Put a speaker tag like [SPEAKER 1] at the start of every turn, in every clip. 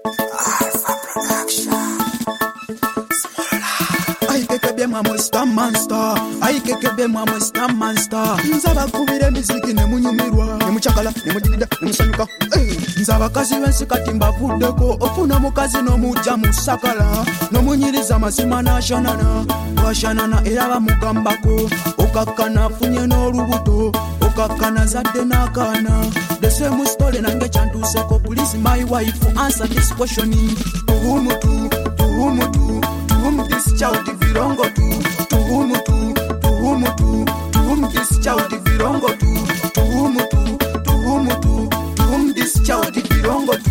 [SPEAKER 1] Nzaba kubire miziki nemunyumirwa nemuchakala nemujidida nemusanyuka nzaba kazi wensi kati mbavuddeko ofuna mukazi nomuja musakala nomunyiriza mazima nashanana washanana era bamugambako okakkana afunye n'olubuto okakkana zadde n'akaana the same story nange kyantuuseko. Please my wife answer this question. To whom this child belong to? To whom this child belong to? To whom this child belong to?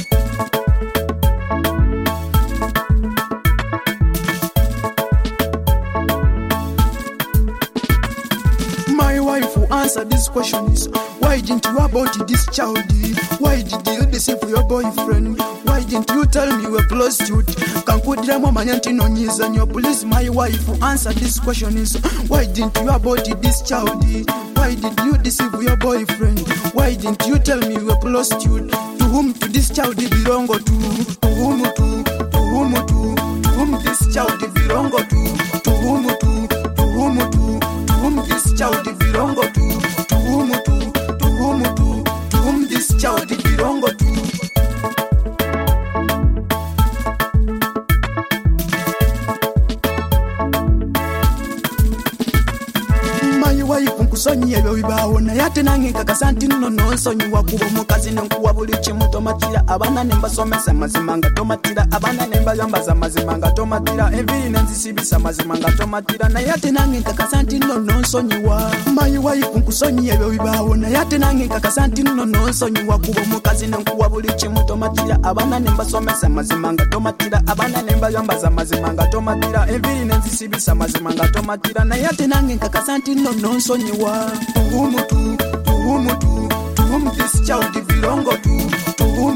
[SPEAKER 1] My wife will answer these questions. Why didn't you abort this child? Why did you deceive your boyfriend? Why didn't you tell me you were prostitute? Kankudira mwamanya nti nonyiza nyo. Please my wife will answer these questions. Why didn't you abort this child? Why did you deceive your boyfriend? Why didn't you tell me you were prostitute? To whom to this child belong to? To whom this child belong to? To whom this child belong to? To whom this child belong to? My wife nkusonyi ebyo bibaawo naye ate nange nkakasa nti nno nonsonyiwa kuba omukazi nenkuwa buli kimu tomatira abaana ne mbasomesa mazima nga tomatira abaana ne mbayambaza mazima nga tomatira enviiri nenzisibisa mazima nga tomatira naye ate nange nkakasa nti nno nonsonyiwa. My wife nkusonyi ebyo bibaawo naye ate nange nkakasa nti nno nonsonyiwa kuba omukazi nenkuwa buli kimu tomatira abaana ne mbasomesa mazima nga tomatira abaana ne mbayambaza mazima nga tomatira enviiri nenzisibisa mazima nga tomatira naye ate nange nkakasa nti nno nonsonyiwa. To whom this child belong to? To whom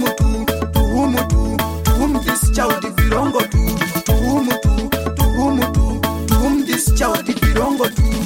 [SPEAKER 1] this child belong to? To whom this child belong to?